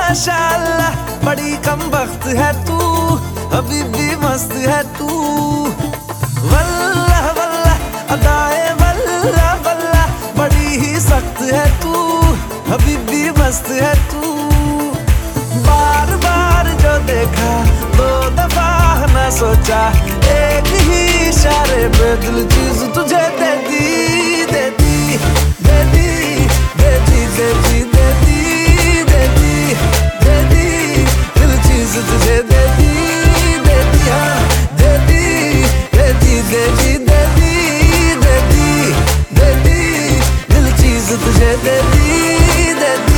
माशाअल्लाह बड़ी कम वक्त है तू, अभी भी मस्त है तू। वल्लाह वल्लाह अदाए वल्लाह वल्लाह बड़ी ही सख्त है तू, अभी भी मस्त है तू। बार बार जो देखा 2 दफा न सोचा, एक ही इशारे पे दिल चीज तुझे दे दी, दे दी, दे दी, दे दी, दे दी, दे दी, दे दी, दे दी, दिल चीज तुझे दे दी, दे दी, हाँ दे दी, दे दी, दे दी, दे दी, दे दी, दे दी, दिल चीज तुझे दे दी, दे दी।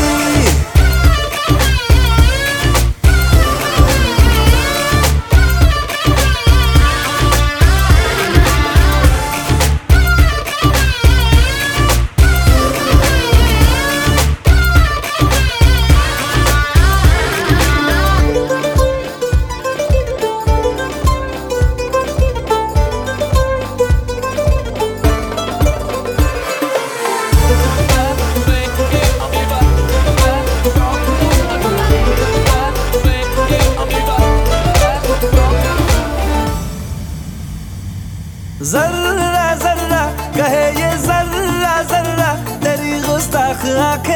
जर्रा जर्रा कहे ये जर्रा जर्रा तेरी गुस्ताख आंखें